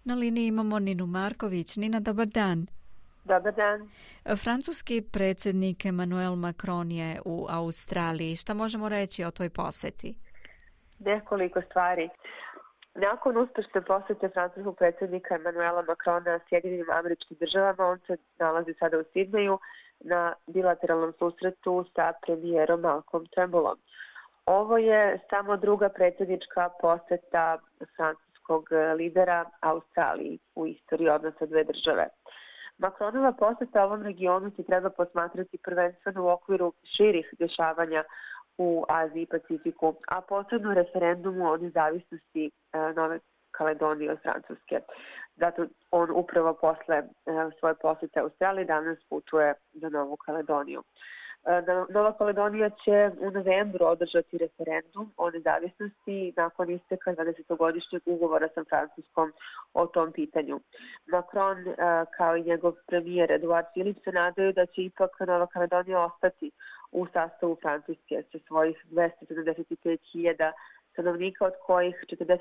Na liniji imamo Ninu Marković. Nina, dobar dan. Dobar dan. Francuski predsjednik Emmanuel Macron je u Australiji. Šta možemo reći o toj posjeti? Nekoliko stvari. Nakon uspešne posjete francuskog predsjednika Emmanuela Macrona Sjedinjenim Američkim Državama, on se nalazi sada u Sidneju na bilateralnom susretu sa premijerom Malcolm Turnbullom. Ovo je samo druga predsjednička posjeta francuskog lidera Australiji u istoriji odnosa dve države. Macronova posjeta ovom regionu se treba posmatrati prvenstveno u okviru širih dešavanja u Aziji i Pacifiku, a posebno referendumu o nezavisnosti Nove Kaledonije od Francuske. Zato on upravo posle svoje posjete Australiji danas putuje za Novu Kaledoniju. Nova Kaledonija će u novembru održati referendum o nezavisnosti nakon isteka 20-godišnjeg ugovora sa Francuskom o tom pitanju. Macron kao i njegov premijer Eduard Philippe se nadaju da će ipak Nova Kaledonija ostati u sastavu Francuske sa svojih 275.000 stanovnika, od kojih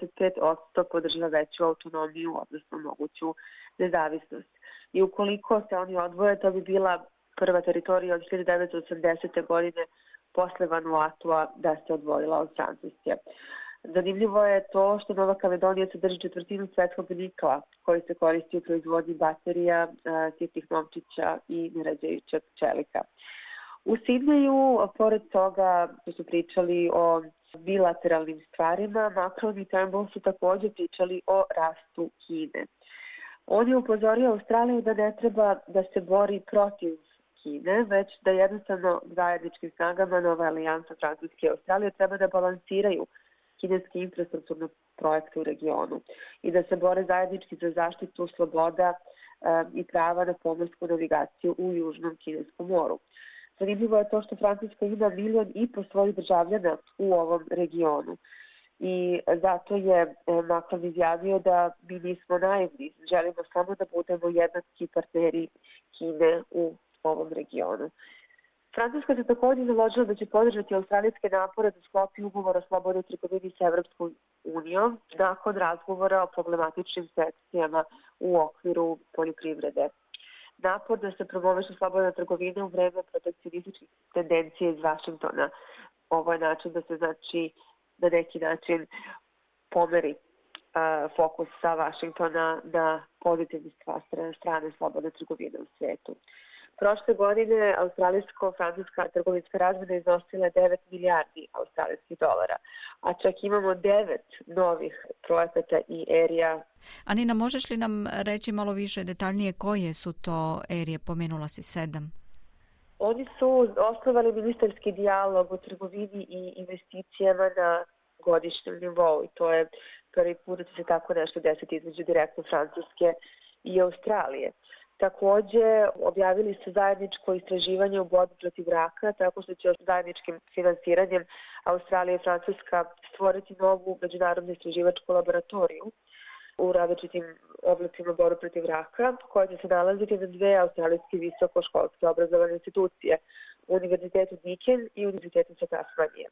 45% podržava veću autonomiju, odnosno moguću nezavisnost. I ukoliko se oni odvoje, to bi bila prva teritorija od 1980. godine posle Vanuatua da se odvojila od Francuske. Zanimljivo je to što Nova Kaledonija sadrži četvrtinu svetskog nikla koji se koristi u proizvodnji baterija, sitnih novčića i nerađajućeg čelika. U Sidneju, pored toga što su pričali o bilateralnim stvarima, Macron i Turnbull su također pričali o rastu Kine. On je upozorio Australiju da ne treba da se bori protiv Kine, već da jednostavno zajedničkim snagama Nova alijansa Francuske i Australije treba da balansiraju kineske infrastrukturne projekte u regionu i da se bore zajednički za zaštitu sloboda i prava na pomorsku navigaciju u Južnom Kineskom moru. Zanimljivo je to što Francuska ima 1,5 miliona svojih državljana u ovom regionu i zato je Macron izjavio da mi nismo naivni, želimo samo da budemo jednaki partneri Kine u ovom regionu. Francuska se također založila da će podržati australijske napore da sklopi ugovor o slobodnoj trgovini sa Evropskom unijom nakon razgovora o problematičnim sekcijama u okviru poljoprivrede. Napor da se promoveše slobodna trgovina u vreme protekcionističkih tendencija iz Vašingtona. Ovo je način da se na neki način pomeri fokus sa Vašingtona na pozitivne strane slobodne trgovine u svijetu. Prošle godine australijsko-francuska trgovinska razmjena iznosila 9 milijardi australijskih dolara, a čak imamo 9 novih projekata i erija. Anina, možeš li nam reći malo više detaljnije koje su to erije? Pomenula si 7. Oni su osnovali ministarski dijalog o trgovini i investicijama na godišnjem nivou i to je prvi put da će se tako nešto desiti između direktno Francuske i Australije. Također objavili su zajedničko istraživanje u borbi protiv raka, tako što će zajedničkim finansiranjem Australija i Francuska stvoriti novu međunarodnu istraživačku laboratoriju u različitim oblicima borbe protiv raka, koja će se nalaziti na 2 australijske visokoškolske obrazovane institucije, Univerzitetu Deakin i Univerzitetu sa Tasmanije.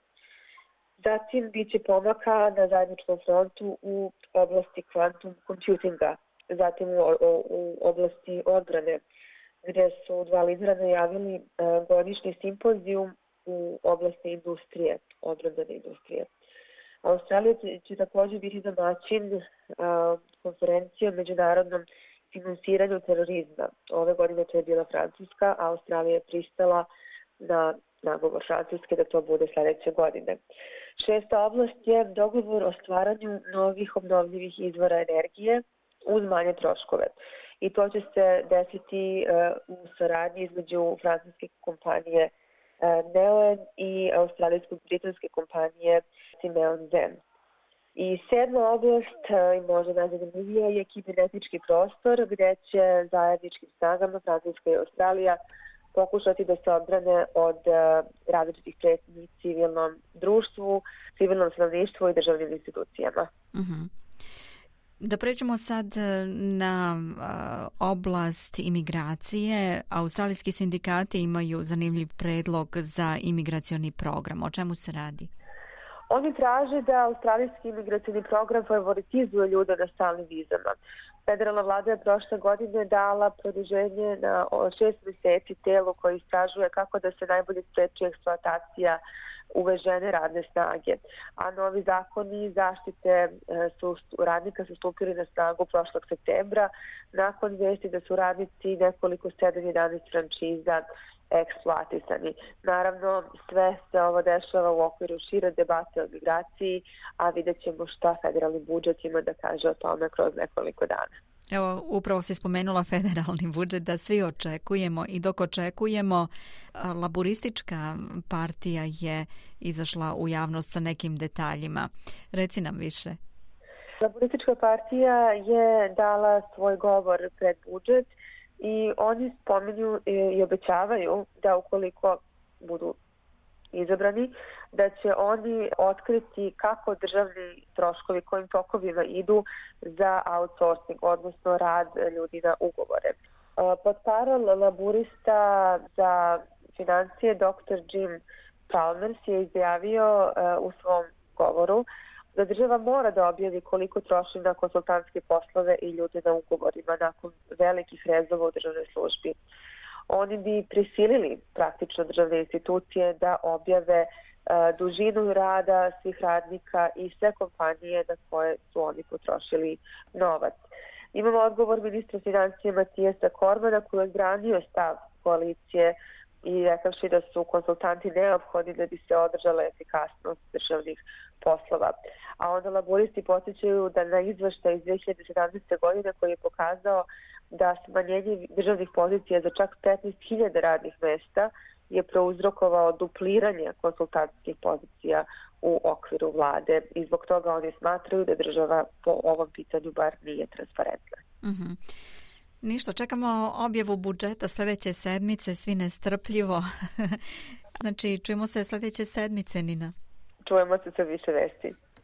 Zatim biće pomaka na zajedničkom frontu u oblasti quantum computinga, zatim u oblasti odbrane, gdje su dva lidera najavili godišnji simpozijum u oblasti industrije, odbrambene industrije. Australija će također biti domaćin konferencije o međunarodnom finansiranju terorizma. Ove godine to je bila Francuska, a Australija je pristala na nagovor Francuske da to bude sljedeće godine. 6. oblast je dogovor o stvaranju novih obnovljivih izvora energije uz manje troškove. I to će se desiti u saradnji između francuske kompanije Neoen i australijsko-britanske kompanije Simeon Zen. I 7. oblast, i možda najzanimljivija, je kibernetički prostor gdje će zajedničkim snagama Francuska i Australija pokušati da se odbrane od različitih pretnji civilnom društvu, civilnom stanovništvu i državnim institucijama. Mm-hmm. Da pređemo sad na oblast imigracije. Australijski sindikati imaju zanimljiv predlog za imigracioni program. O čemu se radi? Oni traže da australijski imigracioni program favoritizuje ljude na stalnim vizama. Federalna vlada je prošle godine dala produženje na 6 mjeseci telu koji istražuje kako da se najbolje spreči eksploatacija uvežene radne snage. A novi zakoni zaštite radnika su stupili na snagu prošlog septembra nakon vesti da su radnici nekoliko 7-11 franšiza eksploatisani. Naravno, sve se ovo dešava u okviru šire debate o migraciji, a vidjet ćemo šta federalni budžet ima da kaže o tome kroz nekoliko dana. Evo, upravo si spomenula federalni budžet da svi očekujemo i dok očekujemo, Laburistička partija je izašla u javnost sa nekim detaljima. Reci nam više. Laburistička partija je dala svoj govor pred budžet i oni spominju i obećavaju da ukoliko budu izabrani, da će oni otkriti kako državni troškovi, kojim tokovima idu za outsourcing, odnosno rad ljudi na ugovore. Portparol laburista za financije dr. Jim Chalmers je izjavio u svom govoru da država mora da objavi koliko troši na konsultantske poslove i ljude na ugovorima nakon velikih rezova u državnoj službi. Oni bi prisilili praktično državne institucije da objave dužinu rada svih radnika i sve kompanije na koje su oni potrošili novac. Imamo odgovor ministra financije Matijasa Kormana koji je odbranio stav koalicije i rekavši da su konsultanti neophodni da bi se održala efikasnost državnih poslova. A onda laburisti podsjećaju da na izveštaj iz 2017. godine koji je pokazao da smanjenje državnih pozicija za čak 15.000 radnih mesta je prouzrokovao dupliranje konsultantskih pozicija u okviru vlade i zbog toga oni smatraju da država po ovom pitanju bar nije transparentna. Mm-hmm. Ništa, čekamo objavu budžeta sljedeće sedmice, svi nestrpljivo. Znači, čujemo se sljedeće sedmice, Nina. Čujemo se sa više vesti.